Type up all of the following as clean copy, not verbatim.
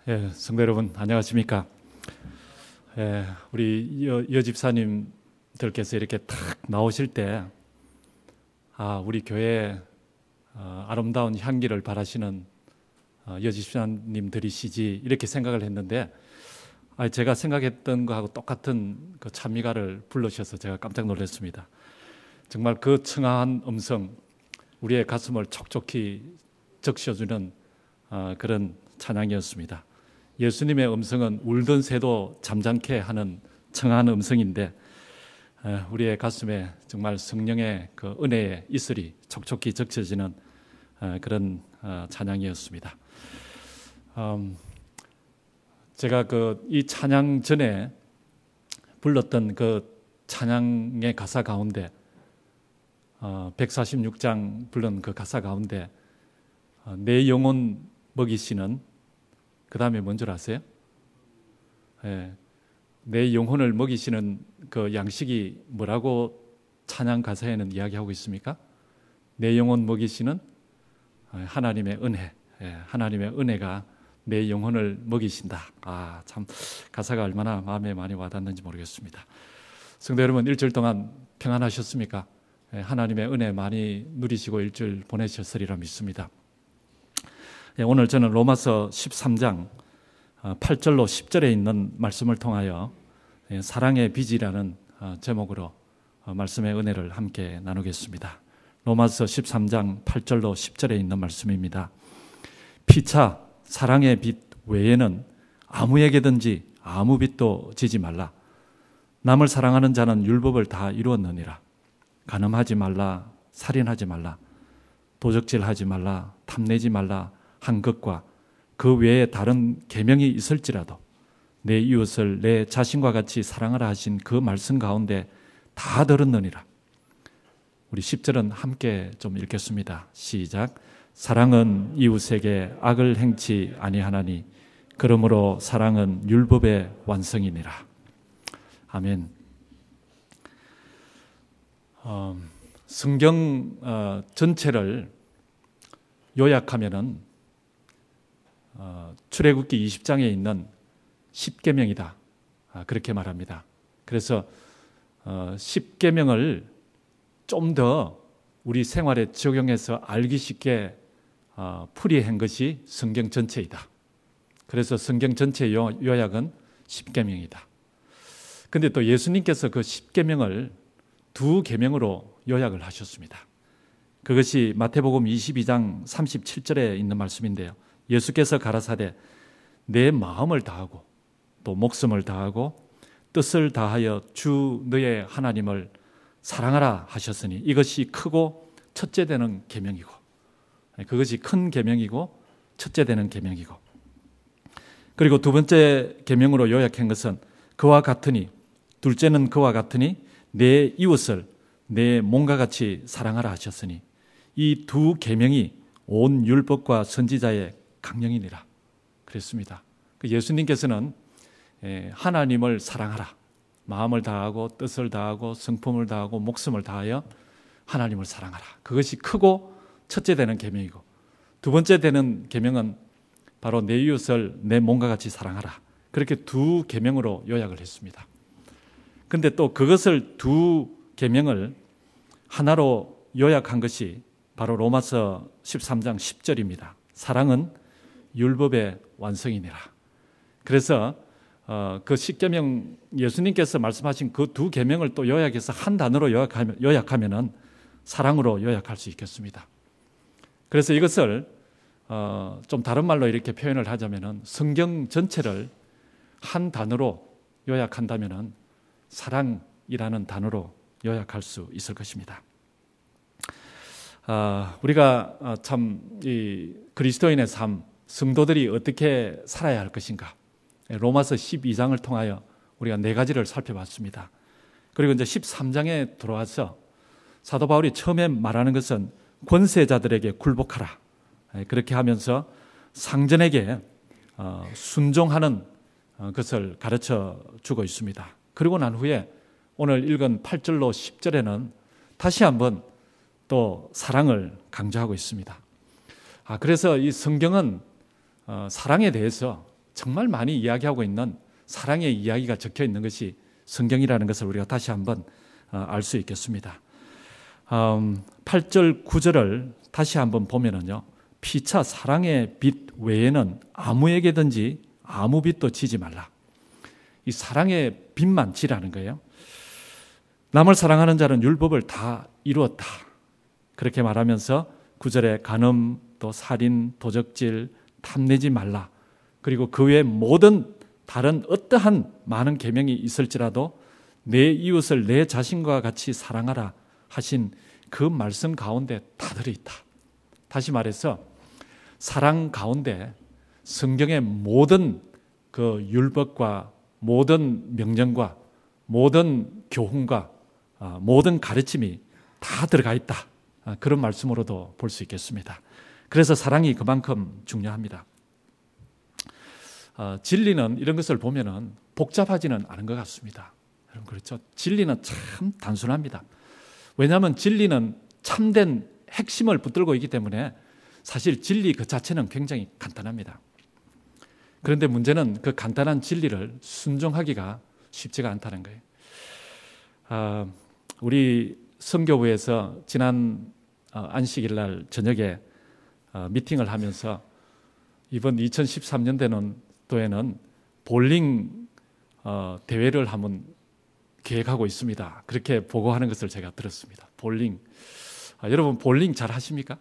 성도 여러분 안녕하십니까? 우리 여집사님들께서 이렇게 탁 나오실 때 우리 교회에 아름다운 향기를 바라시는 여집사님들이시지 이렇게 생각을 했는데 제가 생각했던 거하고 똑같은 그 찬미가를 불러주셔서 제가 깜짝 놀랐습니다. 정말 그 청아한 음성, 우리의 가슴을 촉촉히 적셔주는 그런 찬양이었습니다. 예수님의 음성은 울던 새도 잠잠케 하는 청아한 음성인데 우리의 가슴에 정말 성령의 그 은혜의 이슬이 촉촉히 적셔지는 그런 찬양이었습니다. 제가 이 찬양 전에 불렀던 그 찬양의 가사 가운데 146장 부른 그 가사 가운데 내 영혼 먹이시는 그 다음에 뭔 줄 아세요? 내 영혼을 먹이시는 그 양식이 뭐라고 찬양 가사에는 이야기하고 있습니까? 내 영혼 먹이시는 하나님의 은혜, 하나님의 은혜가 내 영혼을 먹이신다. 참 가사가 얼마나 마음에 많이 와닿는지 모르겠습니다. 성도 여러분, 일주일 동안 평안하셨습니까? 하나님의 은혜 많이 누리시고 일주일 보내셨으리라 믿습니다. 오늘 저는 로마서 13장 8절로 10절에 있는 말씀을 통하여 사랑의 빚이라는 제목으로 말씀의 은혜를 함께 나누겠습니다. 로마서 13장 8절로 10절에 있는 말씀입니다. 피차 사랑의 빚 외에는 아무에게든지 아무 빚도 지지 말라. 남을 사랑하는 자는 율법을 다 이루었느니라. 간음하지 말라, 살인하지 말라, 도적질하지 말라, 탐내지 말라 한 것과 그 외에 다른 계명이 있을지라도 내 이웃을 내 자신과 같이 사랑하라 하신 그 말씀 가운데 다 들었느니라. 우리 10절은 함께 좀 읽겠습니다. 시작. 사랑은 이웃에게 악을 행치 아니하나니 그러므로 사랑은 율법의 완성이니라. 아멘. 성경 전체를 요약하면은 출애굽기 20장에 있는 10계명이다. 그렇게 말합니다. 그래서 10계명을 좀 더 우리 생활에 적용해서 알기 쉽게 풀이한 것이 성경 전체이다. 그래서 성경 전체 요약은 10계명이다. 근데 또 예수님께서 그 10계명을 두 계명으로 요약을 하셨습니다. 그것이 마태복음 22장 37절에 있는 말씀인데요. 예수께서 가라사대 내 마음을 다하고 또 목숨을 다하고 뜻을 다하여 주 너의 하나님을 사랑하라 하셨으니 이것이 크고 첫째 되는 계명이고 그것이 큰 계명이고 첫째 되는 계명이고 그리고 두 번째 계명으로 요약한 것은 그와 같으니 둘째는 그와 같으니 내 이웃을 내 몸과 같이 사랑하라 하셨으니 이 두 계명이 온 율법과 선지자의 강령이니라 그랬습니다. 예수님께서는 하나님을 사랑하라, 마음을 다하고 뜻을 다하고 성품을 다하고 목숨을 다하여 하나님을 사랑하라. 그것이 크고 첫째 되는 계명이고 두 번째 되는 계명은 바로 내 이웃을 내 몸과 같이 사랑하라. 그렇게 두 계명으로 요약을 했습니다. 그런데 또 그것을 두 계명을 하나로 요약한 것이 바로 로마서 13장 10절입니다. 사랑은 율법의 완성이니라. 그래서 그 10계명 예수님께서 말씀하신 그 두 계명을 또 요약해서 한 단어로 요약하면은 사랑으로 요약할 수 있겠습니다. 그래서 이것을 좀 다른 말로 이렇게 표현을 하자면은 성경 전체를 한 단어로 요약한다면은 사랑이라는 단어로 요약할 수 있을 것입니다. 우리가 참 이 그리스도인의 삶, 성도들이 어떻게 살아야 할 것인가? 로마서 12장을 통하여 우리가 네 가지를 살펴봤습니다. 그리고 이제 13장에 들어와서 사도 바울이 처음에 말하는 것은 권세자들에게 굴복하라. 그렇게 하면서 상전에게 순종하는 것을 가르쳐 주고 있습니다. 그리고 난 후에 오늘 읽은 8절로 10절에는 다시 한번 또 사랑을 강조하고 있습니다. 그래서 이 성경은 사랑에 대해서 정말 많이 이야기하고 있는 사랑의 이야기가 적혀 있는 것이 성경이라는 것을 우리가 다시 한번 알 수 있겠습니다. 8절 9절을 다시 한번 보면은요, 피차 사랑의 빛 외에는 아무에게든지 아무 빛도 지지 말라. 이 사랑의 빛만 지라는 거예요. 남을 사랑하는 자는 율법을 다 이루었다. 그렇게 말하면서 9절에 간음, 또 살인, 도적질, 탐내지 말라. 그리고 그 외에 모든 다른 어떠한 많은 계명이 있을지라도 내 이웃을 내 자신과 같이 사랑하라 하신 그 말씀 가운데 다 들어있다. 다시 말해서 사랑 가운데 성경의 모든 그 율법과 모든 명령과 모든 교훈과 모든 가르침이 다 들어가 있다. 그런 말씀으로도 볼 수 있겠습니다. 그래서 사랑이 그만큼 중요합니다. 진리는 이런 것을 보면은 복잡하지는 않은 것 같습니다. 여러분 그렇죠? 진리는 참 단순합니다. 왜냐하면 진리는 참된 핵심을 붙들고 있기 때문에 사실 진리 그 자체는 굉장히 간단합니다. 그런데 문제는 그 간단한 진리를 순종하기가 쉽지가 않다는 거예요. 우리 선교부에서 지난 안식일 날 저녁에 미팅을 하면서 이번 2013년도에는 볼링 대회를 한번 계획하고 있습니다. 그렇게 보고하는 것을 제가 들었습니다. 볼링. 여러분 볼링 잘 하십니까?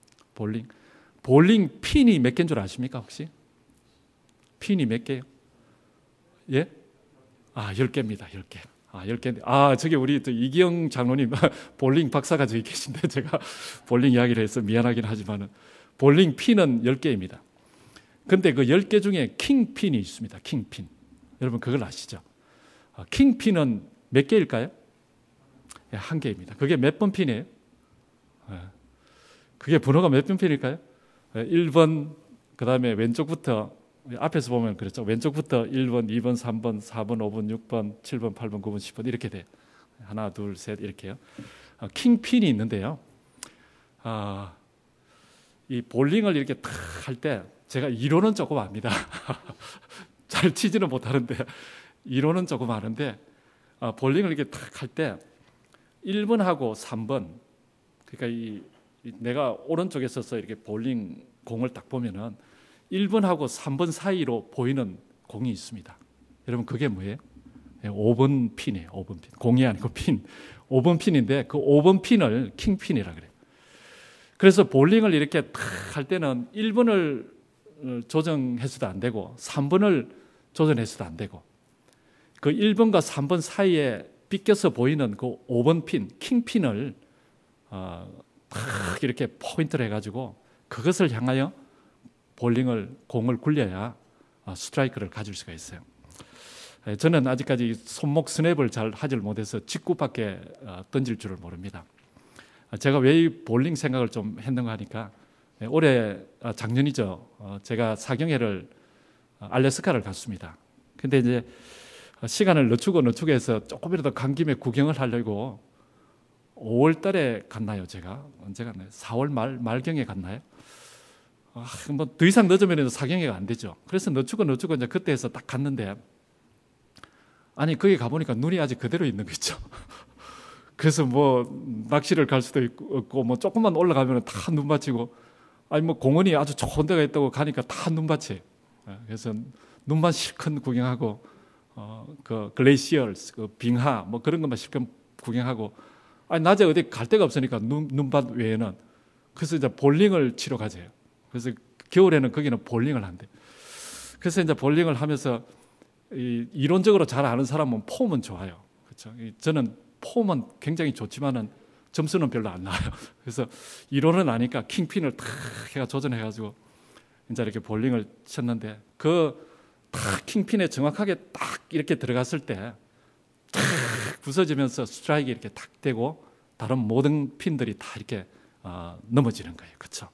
볼링 핀이 몇 개인 줄 아십니까 혹시? 핀이 몇 개요? 예? 10개입니다. 10개. 10개. 저기 우리 또 이기영 장로님 볼링 박사가 저기 계신데 제가 볼링 이야기를 해서 미안하긴 하지만은 볼링 핀은 10개입니다. 근데 그 10개 중에 킹핀이 있습니다. 킹핀. 여러분 그걸 아시죠? 킹핀은 몇 개일까요? 1개입니다. 그게 몇 번 핀이에요? 그게 번호가 몇 번 핀일까요? 1번, 그 다음에 왼쪽부터, 앞에서 보면 그렇죠. 왼쪽부터 1번, 2번, 3번, 4번, 5번, 6번, 7번, 8번, 9번, 10번 이렇게 돼요. 하나, 둘, 셋 이렇게요. 킹핀이 있는데요. 이 볼링을 이렇게 탁 할 때 제가 이론은 조금 압니다. 잘 치지는 못하는데 이론은 조금 아는데 볼링을 이렇게 탁 할 때 1번하고 3번, 그러니까 내가 오른쪽에 서서 이렇게 볼링 공을 딱 보면은 1번하고 3번 사이로 보이는 공이 있습니다. 여러분 그게 뭐예요? 5번 핀이에요. 5번 핀. 공이 아니고 핀. 5번 핀인데 그 5번 핀을 킹핀이라 그래요. 그래서 볼링을 이렇게 탁 할 때는 1번을 조정해서도 안 되고 3번을 조정해서도 안 되고 그 1번과 3번 사이에 빗겨서 보이는 그 5번 핀, 킹핀을 탁 이렇게 포인트를 해가지고 그것을 향하여 공을 굴려야 스트라이크를 가질 수가 있어요. 저는 아직까지 손목 스냅을 잘 하질 못해서 직구밖에 던질 줄을 모릅니다. 제가 왜 이 볼링 생각을 좀 했는가 하니까 올해 작년이죠. 제가 사경회를 알래스카를 갔습니다. 근데 이제 시간을 늦추고 해서 조금이라도 간 김에 구경을 하려고 5월 달에 갔나요, 제가? 언제 갔나요? 4월 말경에 갔나요? 뭐 더 이상 늦으면 사경회가 안 되죠. 그래서 늦추고 이제 그때 해서 딱 갔는데 아니 거기 가보니까 눈이 아직 그대로 있는 거죠. 그래서 뭐 낚시를 갈 수도 있고 뭐 조금만 올라가면 다 눈밭이고 아니 뭐 공원이 아주 좋은 데가 있다고 가니까 다 눈밭이에요. 그래서 눈만 실컷 구경하고 그 글레이시얼스, 그 빙하 뭐 그런 것만 실컷 구경하고 아니 낮에 어디 갈 데가 없으니까 눈밭 외에는 그래서 이제 볼링을 치러 가재요. 그래서 겨울에는 거기는 볼링을 한대. 그래서 이제 볼링을 하면서 이론적으로 잘 아는 사람은 폼은 좋아요. 그렇죠? 저는 폼은 굉장히 좋지만은 점수는 별로 안 나와요. 그래서 이론은 아니까 킹핀을 탁 해가 조정해가지고 이제 이렇게 볼링을 쳤는데 그 탁 킹핀에 정확하게 딱 이렇게 들어갔을 때 탁 부서지면서 스트라이크 이렇게 탁 되고 다른 모든 핀들이 다 이렇게 넘어지는 거예요. 그렇죠?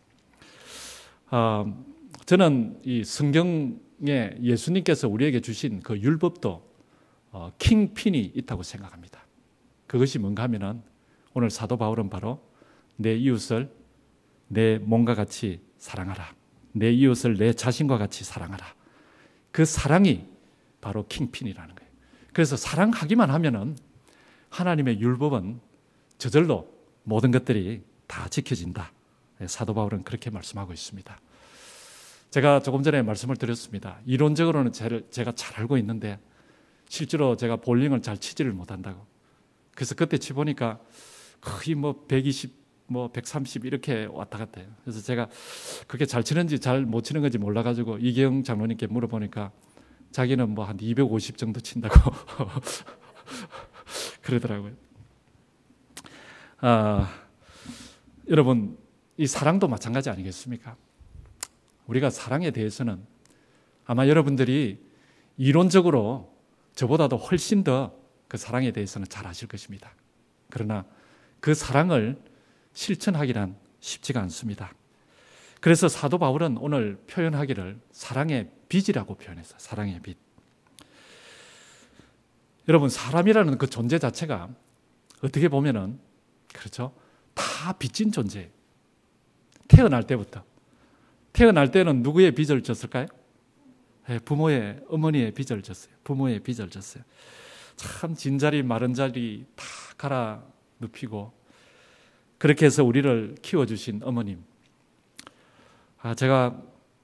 저는 이 성경에 예수님께서 우리에게 주신 그 율법도 킹핀이 있다고 생각합니다. 그것이 뭔가 하면은 오늘 사도 바울은 바로 내 이웃을 내 몸과 같이 사랑하라. 내 이웃을 내 자신과 같이 사랑하라. 그 사랑이 바로 킹핀이라는 거예요. 그래서 사랑하기만 하면은 하나님의 율법은 저절로 모든 것들이 다 지켜진다. 사도 바울은 그렇게 말씀하고 있습니다. 제가 조금 전에 말씀을 드렸습니다. 이론적으로는 제가 잘 알고 있는데 실제로 제가 볼링을 잘 치지를 못한다고. 그래서 그때 치보니까 거의 120, 130 이렇게 왔다 갔다 해요. 그래서 제가 그렇게 잘 치는지 잘 못 치는 건지 몰라가지고 이경 장로님께 물어보니까 자기는 한 250 정도 친다고 그러더라고요. 여러분, 이 사랑도 마찬가지 아니겠습니까? 우리가 사랑에 대해서는 아마 여러분들이 이론적으로 저보다도 훨씬 더 그 사랑에 대해서는 잘 아실 것입니다. 그러나 그 사랑을 실천하기란 쉽지가 않습니다. 그래서 사도 바울은 오늘 표현하기를 사랑의 빚이라고 표현했어요. 사랑의 빚. 여러분, 사람이라는 그 존재 자체가 어떻게 보면은 그렇죠? 다 빚진 존재예요. 태어날 때부터. 태어날 때는 누구의 빚을 졌을까요? 부모의, 어머니의 빚을 졌어요. 부모의 빚을 졌어요. 참 진자리 마른 자리 다 갈아 눕히고 그렇게 해서 우리를 키워주신 어머님. 제가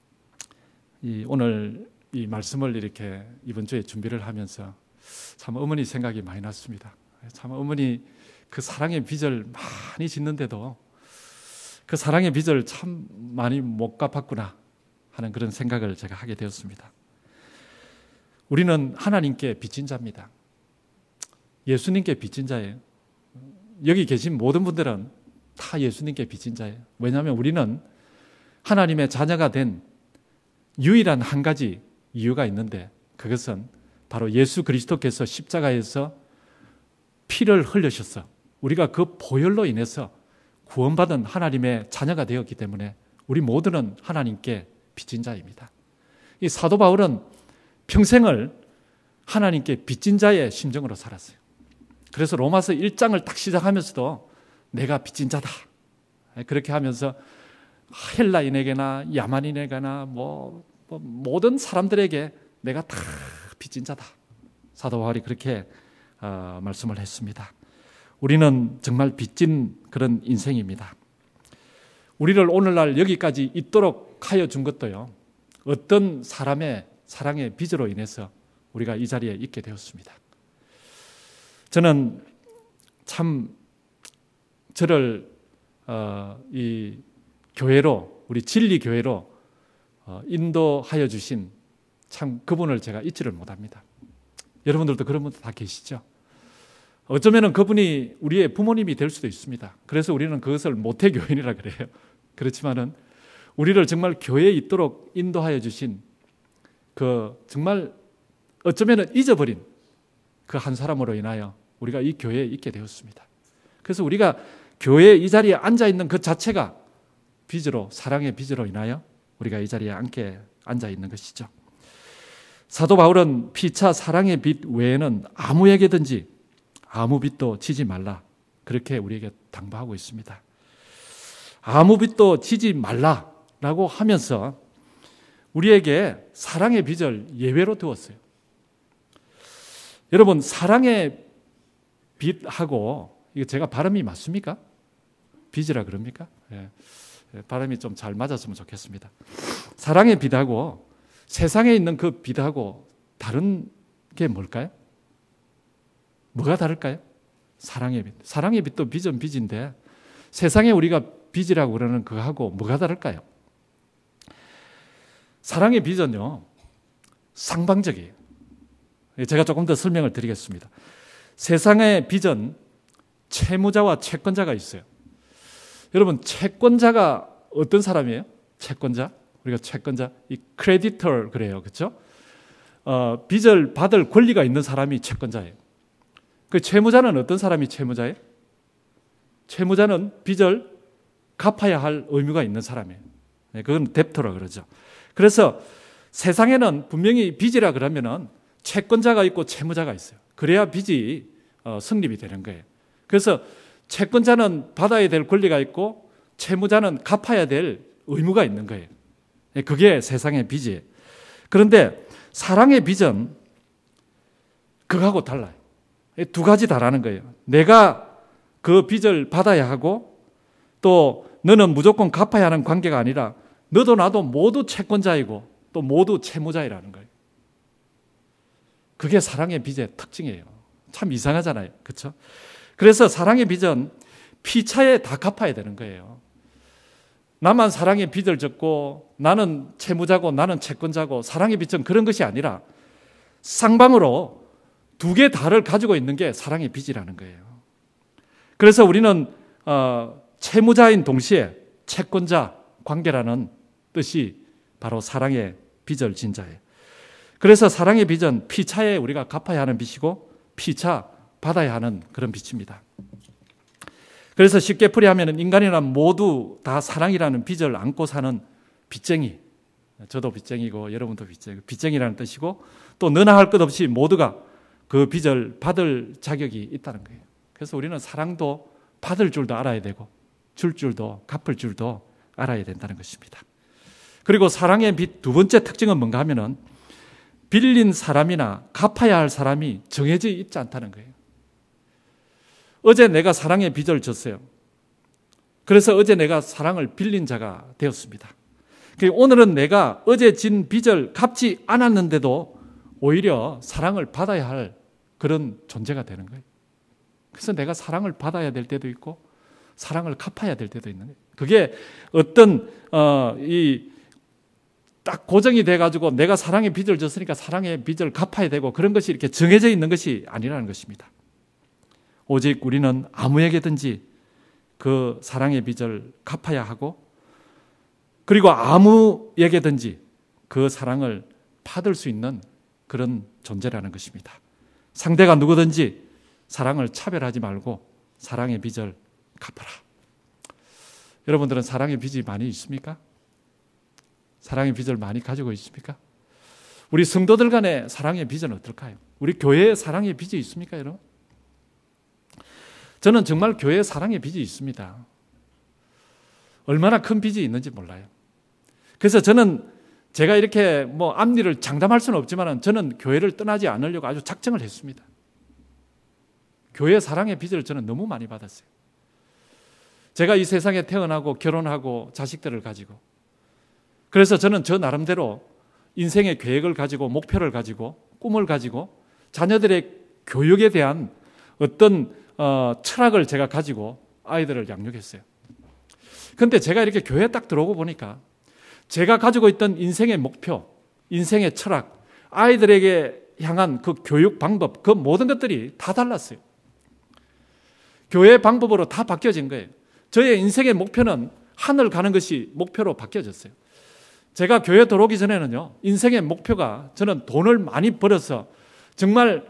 오늘 이 말씀을 이렇게 이번 주에 준비를 하면서 참 어머니 생각이 많이 났습니다. 참 어머니 그 사랑의 빚을 많이 짓는데도 그 사랑의 빚을 참 많이 못 갚았구나 하는 그런 생각을 제가 하게 되었습니다. 우리는 하나님께 빚진 자입니다. 예수님께 빚진 자예요. 여기 계신 모든 분들은 다 예수님께 빚진 자예요. 왜냐하면 우리는 하나님의 자녀가 된 유일한 한 가지 이유가 있는데 그것은 바로 예수 그리스도께서 십자가에서 피를 흘리셔서 우리가 그 보혈로 인해서 구원받은 하나님의 자녀가 되었기 때문에 우리 모두는 하나님께 빚진 자입니다. 이 사도 바울은 평생을 하나님께 빚진 자의 심정으로 살았어요. 그래서 로마서 1장을 딱 시작하면서도 내가 빚진 자다. 그렇게 하면서 헬라인에게나 야만인에게나 모든 사람들에게 내가 다 빚진 자다. 사도 바울이 그렇게 말씀을 했습니다. 우리는 정말 빚진 그런 인생입니다. 우리를 오늘날 여기까지 있도록 하여 준 것도요. 어떤 사람의 사랑의 빚으로 인해서 우리가 이 자리에 있게 되었습니다. 저는 참 저를 이 교회로 우리 진리 교회로 인도하여 주신 참 그분을 제가 잊지를 못합니다. 여러분들도 그런 분들 다 계시죠? 어쩌면 그분이 우리의 부모님이 될 수도 있습니다. 그래서 우리는 그것을 모태교인이라 그래요. 그렇지만은 우리를 정말 교회에 있도록 인도하여 주신 그 정말 어쩌면 잊어버린 그 한 사람으로 인하여 우리가 이 교회에 있게 되었습니다. 그래서 우리가 교회에 이 자리에 앉아 있는 그 자체가 빚으로, 사랑의 빚으로 인하여 우리가 이 자리에 앉아 있는 것이죠. 사도 바울은 피차 사랑의 빚 외에는 아무에게든지 아무 빚도 지지 말라. 그렇게 우리에게 당부하고 있습니다. 아무 빚도 지지 말라라고 하면서 우리에게 사랑의 빚을 예외로 두었어요. 여러분, 사랑의 빚하고 이거 제가 발음이 맞습니까? 빚이라 그럽니까? 예. 발음이 좀 잘 맞았으면 좋겠습니다. 사랑의 빚하고 세상에 있는 그 빚하고 다른 게 뭘까요? 뭐가 다를까요? 사랑의 빚. 사랑의 빚도 빚은 빚인데 세상에 우리가 빚이라고 그러는 그거하고 뭐가 다를까요? 사랑의 빚은요, 상방적이에요. 제가 조금 더 설명을 드리겠습니다. 세상의 빚은 채무자와 채권자가 있어요. 여러분, 채권자가 어떤 사람이에요? 채권자? 우리가 채권자, 이 크레디터 그래요. 그렇죠? 빚을 받을 권리가 있는 사람이 채권자예요. 그 채무자는 어떤 사람이 채무자예요? 채무자는 빚을 갚아야 할 의무가 있는 사람이에요. 그건 뎁터라 그러죠. 그래서 세상에는 분명히 빚이라 그러면은 채권자가 있고 채무자가 있어요. 그래야 빚이 성립이 되는 거예요. 그래서 채권자는 받아야 될 권리가 있고 채무자는 갚아야 될 의무가 있는 거예요. 그게 세상의 빚이에요. 그런데 사랑의 빚은 그거하고 달라요. 두 가지 다라는 거예요. 내가 그 빚을 받아야 하고 또 너는 무조건 갚아야 하는 관계가 아니라 너도 나도 모두 채권자이고 또 모두 채무자이라는 거예요. 그게 사랑의 빚의 특징이에요. 참 이상하잖아요. 그렇죠? 그래서 사랑의 빚은 피차에 다 갚아야 되는 거예요. 나만 사랑의 빚을 졌고 나는 채무자고 나는 채권자고 사랑의 빚은 그런 것이 아니라 쌍방으로 두 개 다를 가지고 있는 게 사랑의 빚이라는 거예요. 그래서 우리는 채무자인 동시에 채권자 관계라는 뜻이 바로 사랑의 빚을 진 자예요. 그래서 사랑의 빚은 피차에 우리가 갚아야 하는 빚이고 피차 받아야 하는 그런 빚입니다. 그래서 쉽게 풀이하면 인간이란 모두 다 사랑이라는 빚을 안고 사는 빚쟁이, 저도 빚쟁이고 여러분도 빚쟁이라는 뜻이고 또 너나 할 것 없이 모두가 그 빚을 받을 자격이 있다는 거예요. 그래서 우리는 사랑도 받을 줄도 알아야 되고 줄 줄도 갚을 줄도 알아야 된다는 것입니다. 그리고 사랑의 빚 두 번째 특징은 뭔가 하면은 빌린 사람이나 갚아야 할 사람이 정해져 있지 않다는 거예요. 어제 내가 사랑의 빚을 졌어요. 그래서 어제 내가 사랑을 빌린 자가 되었습니다. 오늘은 내가 어제 진 빚을 갚지 않았는데도 오히려 사랑을 받아야 할 그런 존재가 되는 거예요. 그래서 내가 사랑을 받아야 될 때도 있고 사랑을 갚아야 될 때도 있는 거예요. 그게 어떤 딱 고정이 돼가지고 내가 사랑의 빚을 졌으니까 사랑의 빚을 갚아야 되고 그런 것이 이렇게 정해져 있는 것이 아니라는 것입니다. 오직 우리는 아무에게든지 그 사랑의 빚을 갚아야 하고 그리고 아무에게든지 그 사랑을 받을 수 있는 그런 존재라는 것입니다. 상대가 누구든지 사랑을 차별하지 말고 사랑의 빚을 갚아라. 여러분들은 사랑의 빚이 많이 있습니까? 사랑의 빚을 많이 가지고 있습니까? 우리 성도들 간의 사랑의 빚은 어떨까요? 우리 교회에 사랑의 빚이 있습니까, 여러분? 저는 정말 교회에 사랑의 빚이 있습니다. 얼마나 큰 빚이 있는지 몰라요. 그래서 저는 제가 이렇게 앞일을 장담할 수는 없지만 저는 교회를 떠나지 않으려고 아주 작정을 했습니다. 교회 사랑의 빚을 저는 너무 많이 받았어요. 제가 이 세상에 태어나고 결혼하고 자식들을 가지고 그래서 저는 저 나름대로 인생의 계획을 가지고 목표를 가지고 꿈을 가지고 자녀들의 교육에 대한 어떤 철학을 제가 가지고 아이들을 양육했어요. 그런데 제가 이렇게 교회에 딱 들어오고 보니까 제가 가지고 있던 인생의 목표, 인생의 철학, 아이들에게 향한 그 교육 방법, 그 모든 것들이 다 달랐어요. 교회 방법으로 다 바뀌어진 거예요. 저의 인생의 목표는 하늘 가는 것이 목표로 바뀌어졌어요. 제가 교회 들어오기 전에는요, 인생의 목표가 저는 돈을 많이 벌어서 정말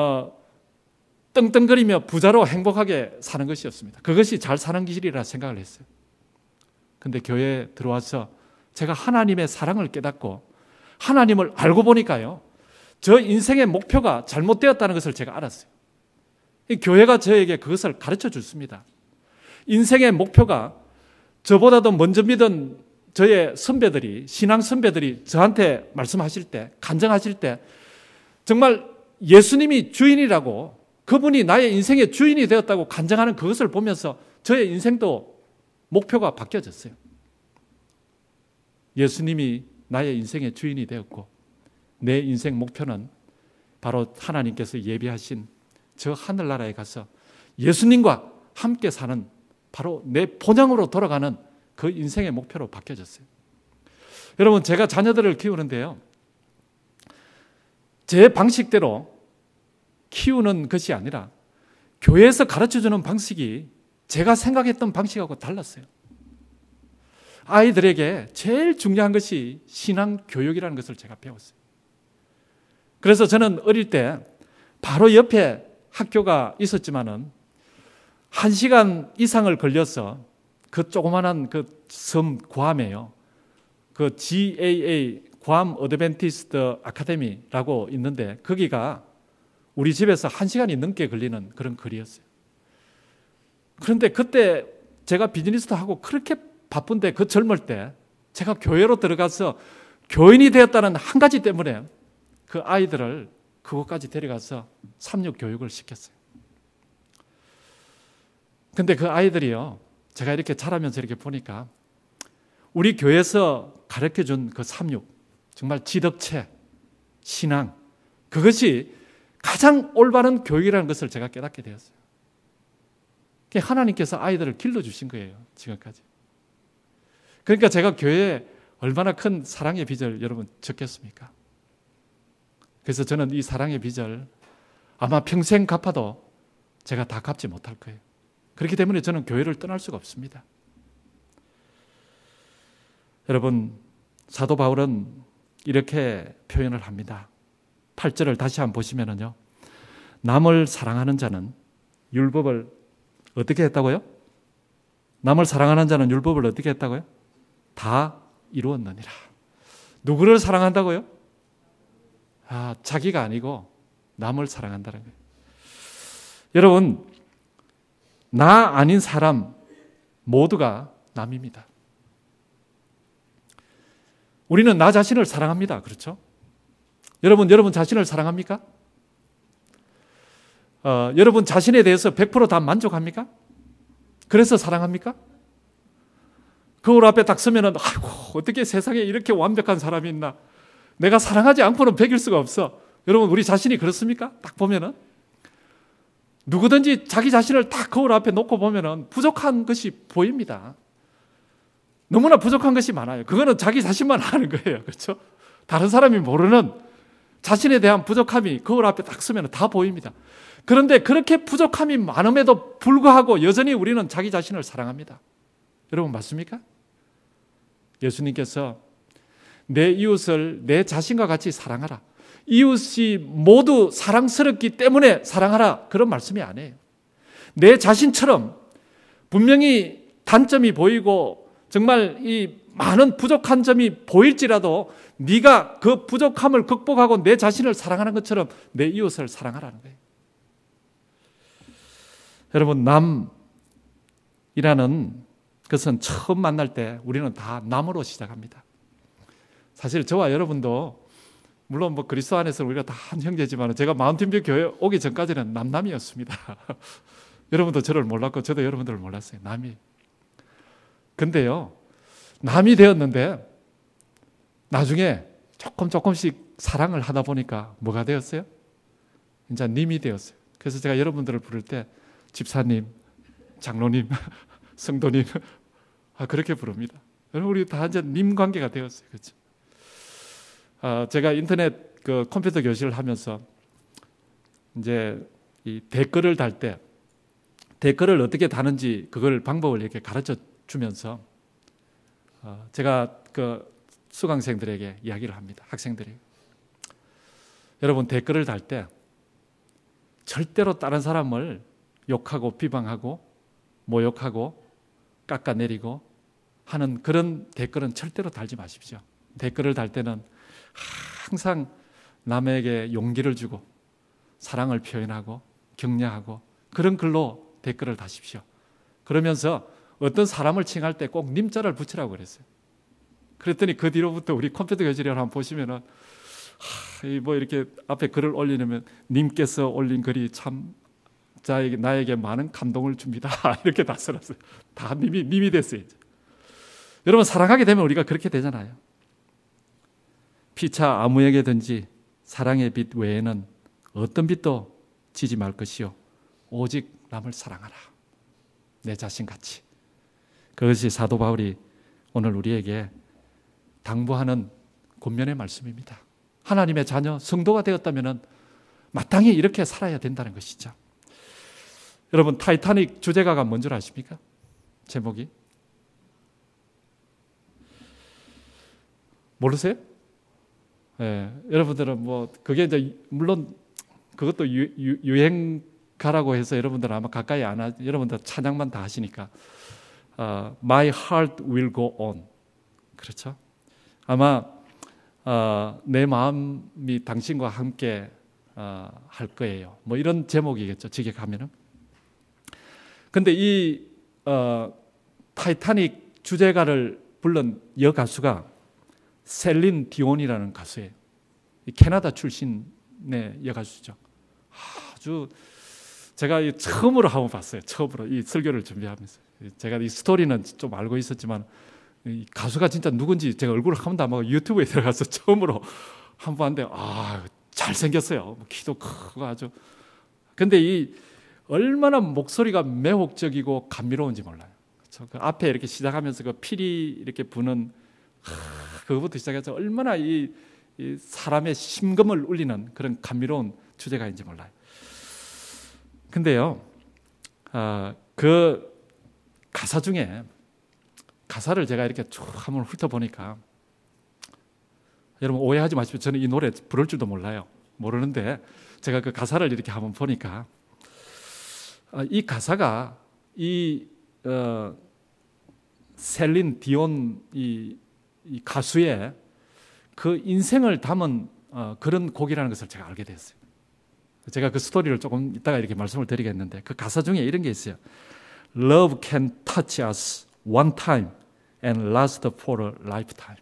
떵떵거리며 부자로 행복하게 사는 것이었습니다. 그것이 잘 사는 길이라 생각을 했어요. 그런데 교회에 들어와서 제가 하나님의 사랑을 깨닫고 하나님을 알고 보니까요, 저 인생의 목표가 잘못되었다는 것을 제가 알았어요. 이 교회가 저에게 그것을 가르쳐 줬습니다. 인생의 목표가 저보다도 먼저 믿은 저의 선배들이, 신앙 선배들이 저한테 말씀하실 때, 간증하실 때 정말 예수님이 주인이라고, 그분이 나의 인생의 주인이 되었다고 간증하는 그것을 보면서 저의 인생도 목표가 바뀌어졌어요. 예수님이 나의 인생의 주인이 되었고 내 인생 목표는 바로 하나님께서 예비하신 저 하늘나라에 가서 예수님과 함께 사는 바로 내 본향으로 돌아가는 그 인생의 목표로 바뀌어졌어요. 여러분, 제가 자녀들을 키우는데요, 제 방식대로 키우는 것이 아니라 교회에서 가르쳐주는 방식이 제가 생각했던 방식하고 달랐어요. 아이들에게 제일 중요한 것이 신앙 교육이라는 것을 제가 배웠어요. 그래서 저는 어릴 때 바로 옆에 학교가 있었지만은 1시간 이상을 걸려서 그 조그만한 그 섬 괌에요, 그 GAA 괌 어드벤티스트 아카데미라고 있는데 거기가 우리 집에서 1시간이 넘게 걸리는 그런 거리였어요. 그런데 그때 제가 비즈니스도 하고 그렇게 바쁜데 그 젊을 때 제가 교회로 들어가서 교인이 되었다는 한 가지 때문에 그 아이들을 그곳까지 데려가서 삼육 교육을 시켰어요. 근데 그 아이들이요, 제가 이렇게 자라면서 이렇게 보니까 우리 교회에서 가르쳐준 그 삼육, 정말 지덕체, 신앙, 그것이 가장 올바른 교육이라는 것을 제가 깨닫게 되었어요. 하나님께서 아이들을 길러주신 거예요, 지금까지. 그러니까 제가 교회에 얼마나 큰 사랑의 빚을 여러분 졌겠습니까? 그래서 저는 이 사랑의 빚을 아마 평생 갚아도 제가 다 갚지 못할 거예요. 그렇기 때문에 저는 교회를 떠날 수가 없습니다. 여러분, 사도 바울은 이렇게 표현을 합니다. 8절을 다시 한번 보시면요, 남을 사랑하는 자는 율법을 어떻게 했다고요? 남을 사랑하는 자는 율법을 어떻게 했다고요? 다 이루었느니라. 누구를 사랑한다고요? 자기가 아니고 남을 사랑한다는 거예요. 여러분, 나 아닌 사람 모두가 남입니다. 우리는 나 자신을 사랑합니다. 그렇죠? 여러분 자신을 사랑합니까? 여러분 자신에 대해서 100% 다 만족합니까? 그래서 사랑합니까? 거울 앞에 딱 서면은, 아이고, 어떻게 세상에 이렇게 완벽한 사람이 있나? 내가 사랑하지 않고는 100일 수가 없어. 여러분, 우리 자신이 그렇습니까? 딱 보면은. 누구든지 자기 자신을 딱 거울 앞에 놓고 보면은 부족한 것이 보입니다. 너무나 부족한 것이 많아요. 그거는 자기 자신만 아는 거예요. 그렇죠? 다른 사람이 모르는 자신에 대한 부족함이 거울 앞에 딱 서면 다 보입니다. 그런데 그렇게 부족함이 많음에도 불구하고 여전히 우리는 자기 자신을 사랑합니다. 여러분 맞습니까? 예수님께서 내 이웃을 내 자신과 같이 사랑하라. 이웃이 모두 사랑스럽기 때문에 사랑하라. 그런 말씀이 아니에요. 내 자신처럼 분명히 단점이 보이고 정말 이 많은 부족한 점이 보일지라도 네가 그 부족함을 극복하고 내 자신을 사랑하는 것처럼 내 이웃을 사랑하라는 거예요. 여러분, 남이라는 것은 처음 만날 때 우리는 다 남으로 시작합니다. 사실 저와 여러분도 물론 뭐 그리스도 안에서 우리가 다 한 형제지만 제가 마운틴뷰 교회 오기 전까지는 남남이었습니다. 여러분도 저를 몰랐고 저도 여러분들을 몰랐어요. 남이. 근데요, 남이 되었는데 나중에 조금씩 사랑을 하다 보니까 뭐가 되었어요? 이제 님이 되었어요. 그래서 제가 여러분들을 부를 때 집사님, 장로님, 성도님 그렇게 부릅니다. 여러분 우리 다 이제 님 관계가 되었어요. 그렇죠? 제가 인터넷 그 컴퓨터 교실을 하면서 이제 이 댓글을 달 때 댓글을 어떻게 다는지 그걸 방법을 이렇게 가르쳐 주면서 제가 그 수강생들에게 이야기를 합니다. 학생들이. 여러분 댓글을 달 때 절대로 다른 사람을 욕하고 비방하고 모욕하고 깎아내리고 하는 그런 댓글은 절대로 달지 마십시오. 댓글을 달 때는 항상 남에게 용기를 주고 사랑을 표현하고 격려하고 그런 글로 댓글을 다십시오. 그러면서 어떤 사람을 칭할 때 꼭 님자를 붙이라고 그랬어요. 그랬더니 그 뒤로부터 우리 컴퓨터 교실을 한번 보시면은 뭐 이렇게 앞에 글을 올리려면 님께서 올린 글이 참 나에게 많은 감동을 줍니다. 이렇게 다 써놨어요. 다 님이 됐어요. 이제. 여러분 사랑하게 되면 우리가 그렇게 되잖아요. 피차 아무에게든지 사랑의 빛 외에는 어떤 빛도 지지 말 것이요 오직 남을 사랑하라. 내 자신같이. 그것이 사도 바울이 오늘 우리에게 당부하는 권면의 말씀입니다. 하나님의 자녀, 성도가 되었다면 마땅히 이렇게 살아야 된다는 것이죠. 여러분 타이타닉 주제가가 뭔 줄 아십니까? 제목이? 모르세요? 예, 여러분들은 뭐 그게 이제 물론 그것도 유행가라고 해서 여러분들은 아마 가까이 안 하, 여러분들 찬양만 다 하시니까 My heart will go on. 그렇죠? 아마 내 마음이 당신과 함께 할 거예요. 뭐 이런 제목이겠죠. 직역하면은. 근데 이 타이타닉 주제가를 불른 여가수가 셀린 디온이라는 가수예요. 캐나다 출신의 여가수죠. 아주 제가 처음으로 한번 봤어요. 처음으로 이 설교를 준비하면서 제가 이 스토리는 좀 알고 있었지만 이 가수가 진짜 누군지 제가 얼굴을 한 번도 안 보고 유튜브에 들어가서 처음으로 한번 봤는데 잘생겼어요. 키도 크고 아주. 근데 이 얼마나 목소리가 매혹적이고 감미로운지 몰라요. 그렇죠? 그 앞에 이렇게 시작하면서 그 피리 이렇게 부는 그거부터 시작해서 얼마나 이 사람의 심금을 울리는 그런 감미로운 주제가인지 몰라요. 근데요, 그 가사 중에 가사를 제가 이렇게 쭉 한번 훑어보니까 여러분 오해하지 마십시오. 저는 이 노래 부를 줄도 몰라요. 모르는데 제가 그 가사를 이렇게 한번 보니까 이 가사가 이 셀린 디온 이 가수의 그 인생을 담은 그런 곡이라는 것을 제가 알게 됐어요. 제가 그 스토리를 조금 이따가 이렇게 말씀을 드리겠는데 그 가사 중에 이런 게 있어요. Love can touch us one time and last for a lifetime.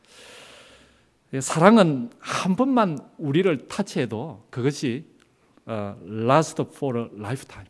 사랑은 한 번만 우리를 터치해도 그것이 last for a lifetime.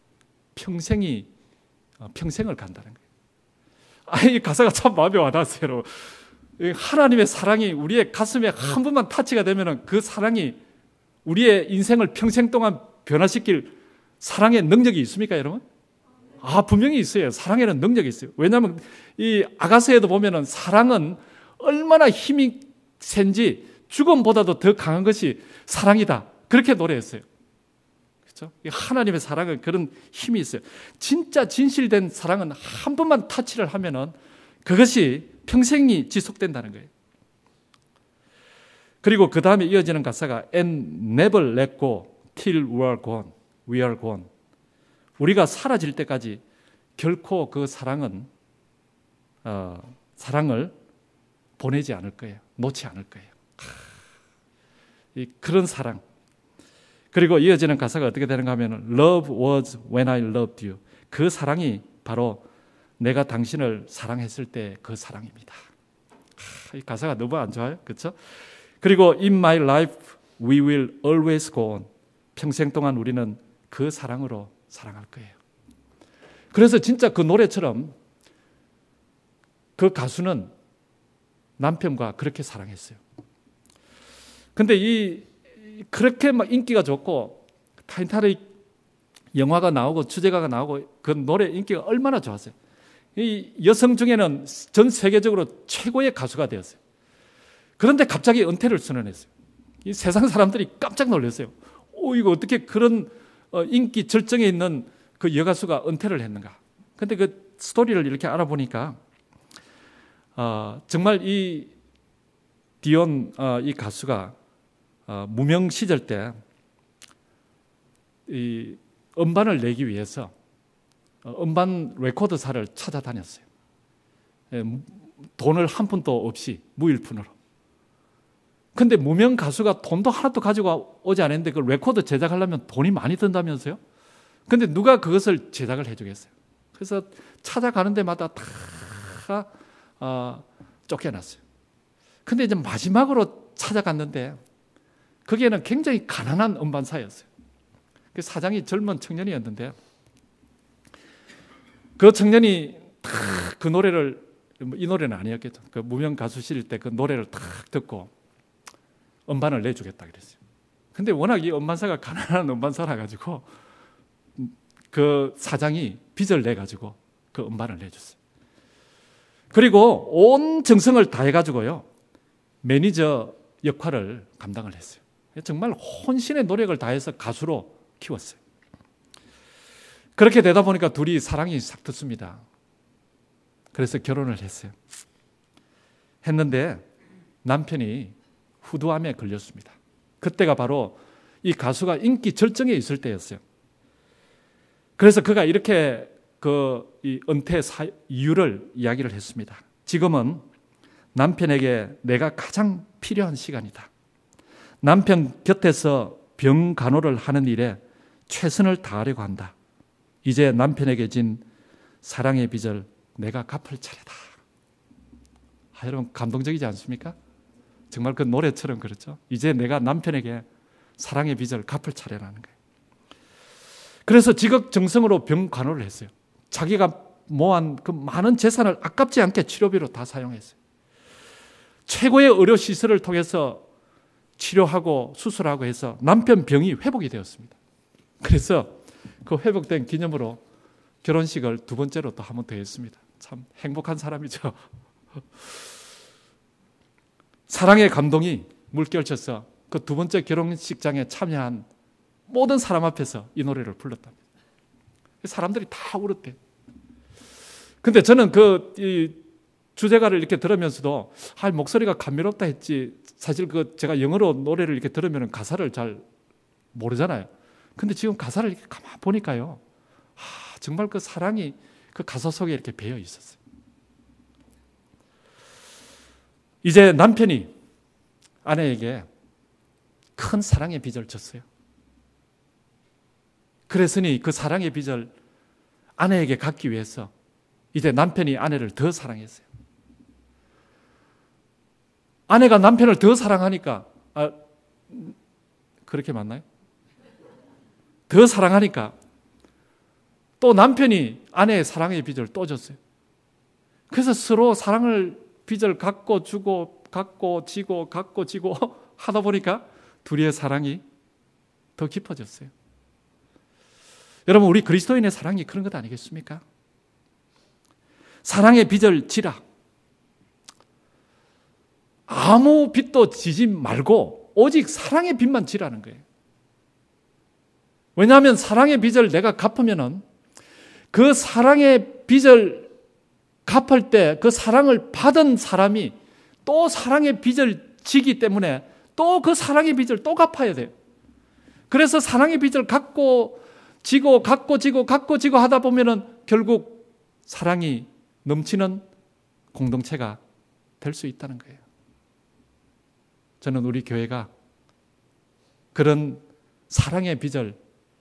평생을 간다는 거예요. 이 가사가 참 마음에 와닿았어요. 하나님의 사랑이 우리의 가슴에 한 번만 터치가 되면 그 사랑이 우리의 인생을 평생 동안 변화시킬 사랑의 능력이 있습니까, 여러분? 분명히 있어요. 사랑에는 능력이 있어요. 왜냐하면 이 아가서에도 보면은 사랑은 얼마나 힘이 센지 죽음보다도 더 강한 것이 사랑이다. 그렇게 노래했어요. 그렇죠? 하나님의 사랑은 그런 힘이 있어요. 진짜 진실된 사랑은 한 번만 터치를 하면은 그것이 평생이 지속된다는 거예요. 그리고 그 다음에 이어지는 가사가 And never let go till we are gone. 우리가 사라질 때까지 결코 그 사랑을 보내지 않을 거예요. 놓지 않을 거예요. 그런 사랑. 그리고 이어지는 가사가 어떻게 되는가 하면 Love was when I loved you. 그 사랑이 바로 내가 당신을 사랑했을 때 그 사랑입니다. 이 가사가 너무 안 좋아요? 그렇죠? 그리고 In my life we will always go on. 평생 동안 우리는 그 사랑으로 사랑할 거예요. 그래서 진짜 그 노래처럼 그 가수는 남편과 그렇게 사랑했어요. 근데 그렇게 막 인기가 좋고 타이타닉 영화가 나오고 주제가가 나오고 그 노래 인기가 얼마나 좋았어요. 이 여성 중에는 전 세계적으로 최고의 가수가 되었어요. 그런데 갑자기 은퇴를 선언했어요. 이 세상 사람들이 깜짝 놀랐어요. 이거 어떻게 그런 인기 절정에 있는 그 여가수가 은퇴를 했는가? 근데 그 스토리를 이렇게 알아보니까 정말 이 디온 이 가수가 무명 시절 때 이 음반을 내기 위해서 음반 레코드사를 찾아다녔어요. 돈을 한 푼도 없이 무일푼으로. 근데 무명 가수가 돈도 하나도 가지고 오지 않았는데 그 레코드 제작하려면 돈이 많이 든다면서요? 근데 누가 그것을 제작을 해주겠어요? 그래서 찾아가는 데마다 다 쫓겨났어요. 근데 이제 마지막으로 찾아갔는데 거기에는 굉장히 가난한 음반사였어요. 그 사장이 젊은 청년이었는데 그 청년이 그 노래를, 이 노래는 아니었겠죠. 그 무명 가수실 때 그 노래를 딱 듣고 음반을 내주겠다 그랬어요. 근데 워낙 이 음반사가 가난한 음반사라 가지고 그 사장이 빚을 내 가지고 그 음반을 내줬어요. 그리고 온 정성을 다해 가지고요 매니저 역할을 감당을 했어요. 정말 혼신의 노력을 다해서 가수로 키웠어요. 그렇게 되다 보니까 둘이 사랑이 싹 텄습니다. 그래서 결혼을 했어요. 했는데 남편이 후두암에 걸렸습니다. 그때가 바로 이 가수가 인기 절정에 있을 때였어요. 그래서 그가 이렇게 이 은퇴 이유를 이야기를 했습니다. 지금은 남편에게 내가 가장 필요한 시간이다. 남편 곁에서 병 간호를 하는 일에 최선을 다하려고 한다. 이제 남편에게 진 사랑의 빚을 내가 갚을 차례다. 여러분 감동적이지 않습니까? 정말 그 노래처럼 그렇죠. 이제 내가 남편에게 사랑의 빚을 갚을 차례라는 거예요. 그래서 지극정성으로 병간호를 했어요. 자기가 모은 그 많은 재산을 아깝지 않게 치료비로 다 사용했어요. 최고의 의료시설을 통해서 치료하고 수술하고 해서 남편 병이 회복이 되었습니다. 그래서 그 회복된 기념으로 결혼식을 두 번째로 또 한 번 더 했습니다. 참 행복한 사람이죠. 사랑의 감동이 물결쳐서 그 두 번째 결혼식장에 참여한 모든 사람 앞에서 이 노래를 불렀답니다. 사람들이 다 울었대요. 근데 저는 이 주제가를 이렇게 들으면서도 목소리가 감미롭다 했지, 사실 제가 영어로 노래를 이렇게 들으면 가사를 잘 모르잖아요. 근데 지금 가사를 이렇게 가만 보니까요, 정말 그 사랑이 그 가사 속에 이렇게 배어 있었어요. 이제 남편이 아내에게 큰 사랑의 빚을 졌어요. 그랬으니 그 사랑의 빚을 아내에게 갚기 위해서 이제 남편이 아내를 더 사랑했어요. 아내가 남편을 더 사랑하니까, 그렇게 맞나요? 더 사랑하니까 또 남편이 아내의 사랑의 빚을 또 줬어요. 그래서 서로 사랑을 빚을 갖고 주고 갖고 지고 갖고 지고 하다 보니까 둘이의 사랑이 더 깊어졌어요. 여러분, 우리 그리스도인의 사랑이 그런 것 아니겠습니까? 사랑의 빚을 지라. 아무 빚도 지지 말고 오직 사랑의 빚만 지라는 거예요. 왜냐하면 사랑의 빚을 내가 갚으면은 그 사랑의 빚을 갚을 때 그 사랑을 받은 사람이 또 사랑의 빚을 지기 때문에 또 그 사랑의 빚을 또 갚아야 돼요. 그래서 사랑의 빚을 갖고 지고 갖고 지고 갖고 지고 하다 보면은 결국 사랑이 넘치는 공동체가 될 수 있다는 거예요. 저는 우리 교회가 그런 사랑의 빚을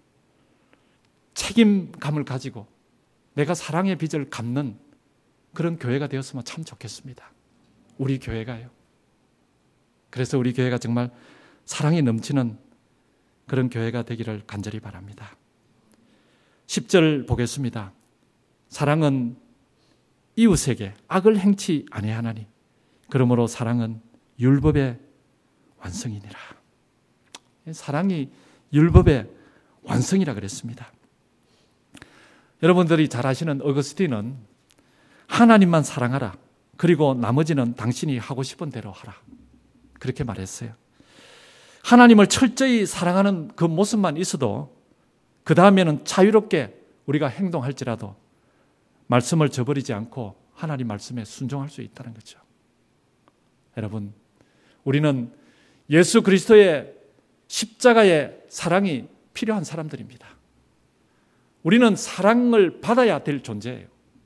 책임감을 가지고 내가 사랑의 빚을 갚는 그런 교회가 되었으면 참 좋겠습니다. 우리 교회가요. 그래서 우리 교회가 정말 사랑이 넘치는 그런 교회가 되기를 간절히 바랍니다. 10절 보겠습니다. 사랑은 이웃에게 악을 행치 아니하나니 그러므로 사랑은 율법의 완성이니라. 사랑이 율법의 완성이라 그랬습니다. 여러분들이 잘 아시는 어거스틴은 하나님만 사랑하라. 그리고 나머지는 당신이 하고 싶은 대로 하라. 그렇게 말했어요. 하나님을 철저히 사랑하는 그 모습만 있어도 그 다음에는 자유롭게 우리가 행동할지라도 말씀을 저버리지 않고 하나님 말씀에 순종할 수 있다는 거죠. 여러분, 우리는 예수 그리스도의 십자가의 사랑이 필요한 사람들입니다. 우리는 사랑을 받아야 될 존재예요.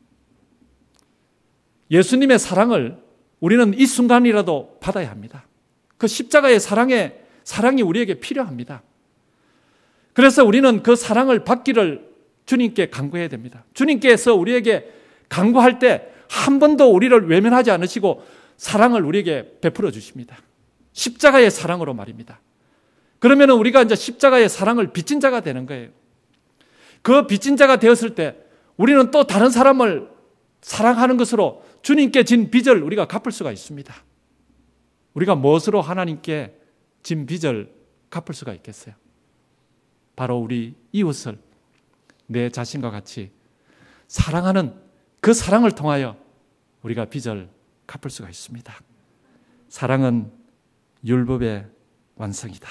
예수님의 사랑을 우리는 이 순간이라도 받아야 합니다. 그 십자가의 사랑이 우리에게 필요합니다. 그래서 우리는 그 사랑을 받기를 주님께 간구해야 됩니다. 주님께서 우리에게 간구할 때 한 번도 우리를 외면하지 않으시고 사랑을 우리에게 베풀어 주십니다. 십자가의 사랑으로 말입니다. 그러면 우리가 이제 십자가의 사랑을 빚진 자가 되는 거예요. 그 빚진 자가 되었을 때 우리는 또 다른 사람을 사랑하는 것으로 주님께 진 빚을 우리가 갚을 수가 있습니다. 우리가 무엇으로 하나님께 진 빚을 갚을 수가 있겠어요? 바로 우리 이웃을 내 자신과 같이 사랑하는 그 사랑을 통하여 우리가 빚을 갚을 수가 있습니다. 사랑은 율법의 완성이다.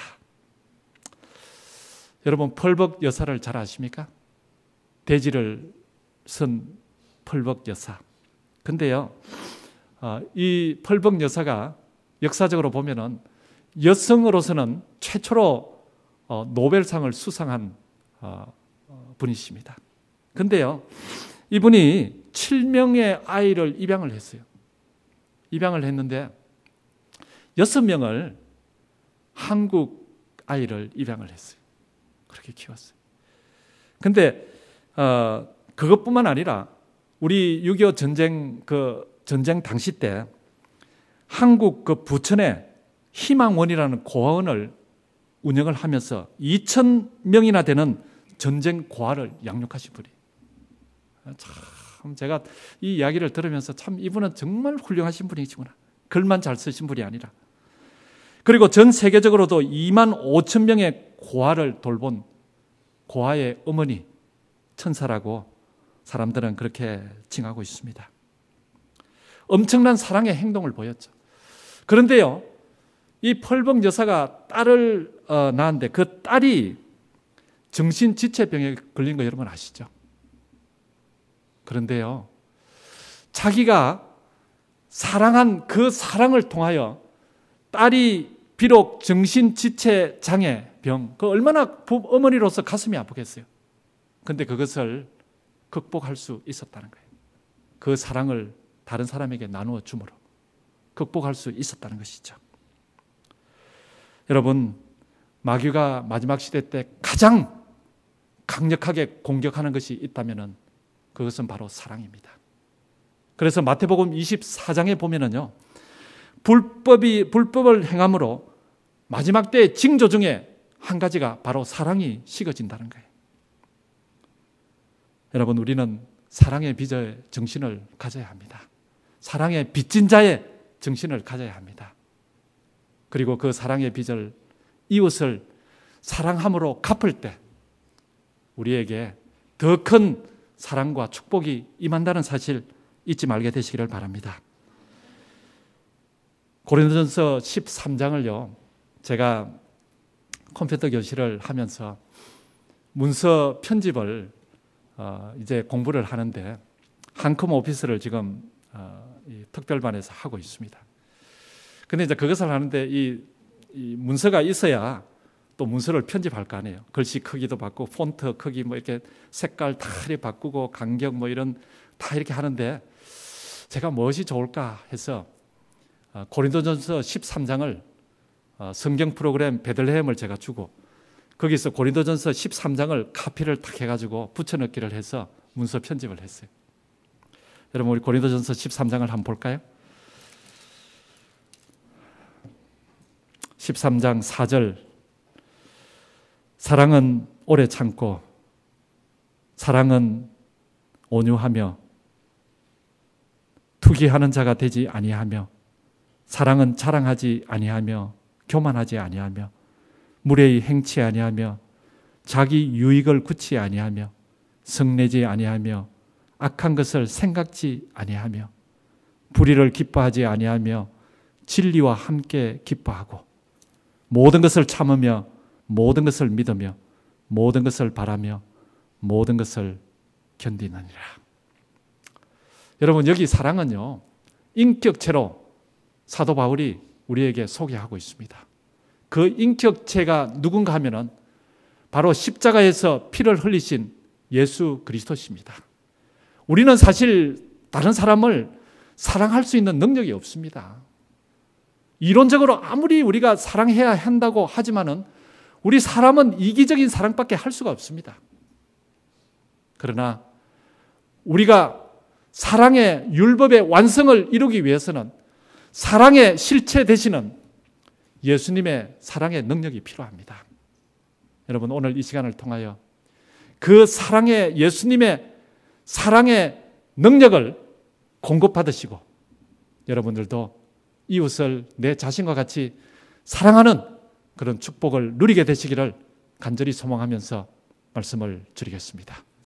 여러분, 펄벅 여사를 잘 아십니까? 돼지를 쓴 펄벅 여사. 근데요, 이 펄벅 여사가 역사적으로 보면은 여성으로서는 최초로 노벨상을 수상한 분이십니다. 근데요, 이분이 7명의 아이를 입양을 했어요. 입양을 했는데 6명을 한국 아이를 입양을 했어요. 그렇게 키웠어요. 근데 그것뿐만 아니라 우리 6.25 전쟁 당시 때 한국 그 부천에 희망원이라는 고아원을 운영을 하면서 2,000명이나 되는 전쟁 고아를 양육하신 분이. 참 제가 이 이야기를 들으면서 참 이분은 정말 훌륭하신 분이시구나. 글만 잘 쓰신 분이 아니라. 그리고 전 세계적으로도 25,000명의 고아를 돌본 고아의 어머니, 천사라고 사람들은 그렇게 칭하고 있습니다. 엄청난 사랑의 행동을 보였죠. 그런데요, 이 펄벅 여사가 딸을 낳았는데 그 딸이 정신지체병에 걸린 거 여러분 아시죠? 그런데요, 자기가 사랑한 그 사랑을 통하여 딸이 비록 정신지체장애 병, 얼마나 어머니로서 가슴이 아프겠어요. 그런데 그것을 극복할 수 있었다는 거예요. 그 사랑을 다른 사람에게 나누어 줌으로 극복할 수 있었다는 것이죠. 여러분, 마귀가 마지막 시대 때 가장 강력하게 공격하는 것이 있다면 그것은 바로 사랑입니다. 그래서 마태복음 24장에 보면은요, 불법을 행함으로 마지막 때의 징조 중에 한 가지가 바로 사랑이 식어진다는 거예요. 여러분, 우리는 사랑의 빚의 정신을 가져야 합니다. 사랑의 빚진 자의 정신을 가져야 합니다. 그리고 그 사랑의 빚을, 이웃을 사랑함으로 갚을 때 우리에게 더 큰 사랑과 축복이 임한다는 사실 잊지 말게 되시기를 바랍니다. 고린도전서 13장을요, 제가 컴퓨터 교실을 하면서 문서 편집을 이제 공부를 하는데 한컴 오피스를 지금 이 특별반에서 하고 있습니다. 근데 이제 그것을 하는데 이 문서가 있어야 또 문서를 편집할 거 아니에요. 글씨 크기도 바꾸고 폰트 크기 뭐 이렇게 색깔 다 이렇게 바꾸고 간격 뭐 이런 다 이렇게 하는데 제가 무엇이 좋을까 해서 고린도전서 13장을 성경 프로그램 베들레헴을 제가 주고 거기서 고린도전서 13장을 카피를 딱 해가지고 붙여넣기를 해서 문서 편집을 했어요. 여러분, 우리 고린도전서 13장을 한번 볼까요? 13장 4절, 사랑은 오래 참고 사랑은 온유하며 투기하는 자가 되지 아니하며 사랑은 자랑하지 아니하며 교만하지 아니하며 무례히 행치 아니하며 자기 유익을 굳지 아니하며 성내지 아니하며 악한 것을 생각지 아니하며 불의를 기뻐하지 아니하며 진리와 함께 기뻐하고 모든 것을 참으며 모든 것을 믿으며 모든 것을 바라며 모든 것을 견디느니라. 여러분, 여기 사랑은요, 인격체로 사도 바울이 우리에게 소개하고 있습니다. 그 인격체가 누군가 하면은 바로 십자가에서 피를 흘리신 예수 그리스도십니다. 우리는 사실 다른 사람을 사랑할 수 있는 능력이 없습니다. 이론적으로 아무리 우리가 사랑해야 한다고 하지만은 우리 사람은 이기적인 사랑밖에 할 수가 없습니다. 그러나 우리가 사랑의 율법의 완성을 이루기 위해서는 사랑의 실체 되시는 예수님의 사랑의 능력이 필요합니다. 여러분, 오늘 이 시간을 통하여 그 사랑의 예수님의 사랑의 능력을 공급받으시고 여러분들도 이웃을 내 자신과 같이 사랑하는 그런 축복을 누리게 되시기를 간절히 소망하면서 말씀을 드리겠습니다.